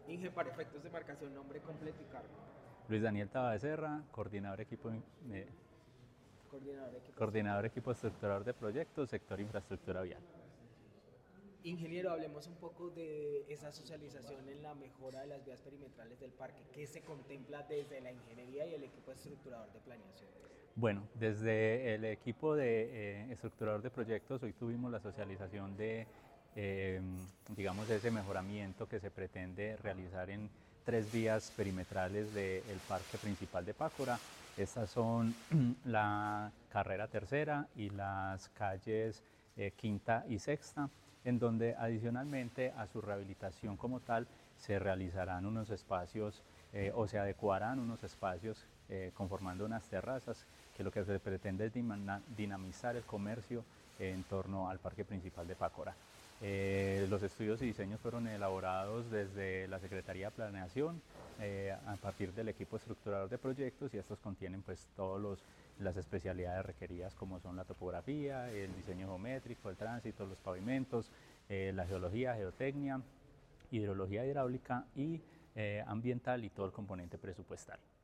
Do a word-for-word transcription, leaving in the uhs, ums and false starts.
Inge, para efectos de marcación, nombre completo y cargo. Luis Daniel Tabaserra, coordinador equipo, eh, Coordinador de equipo coordinador estructural. equipo estructurador de proyectos, sector infraestructura vial. Ingeniero, hablemos un poco de esa socialización en la mejora de las vías perimetrales del parque. ¿Qué se contempla desde la ingeniería y el equipo estructurador de planeación? Bueno, desde el equipo de eh, estructurador de proyectos, hoy tuvimos la socialización de, eh, digamos, de ese mejoramiento que se pretende realizar en tres vías perimetrales del parque principal de Pácora. Estas son la carrera tercera y las calles eh, quinta y sexta, en donde adicionalmente a su rehabilitación como tal se realizarán unos espacios eh, o se adecuarán unos espacios eh, conformando unas terrazas, que lo que se pretende es dinamizar el comercio eh, en torno al parque principal de Pácora. Eh, los estudios y diseños fueron elaborados desde la Secretaría de Planeación eh, a partir del equipo estructurador de proyectos, y estos contienen pues todas las especialidades requeridas, como son la topografía, el diseño geométrico, el tránsito, los pavimentos, eh, la geología, geotecnia, hidrología hidráulica y eh, ambiental, y todo el componente presupuestal.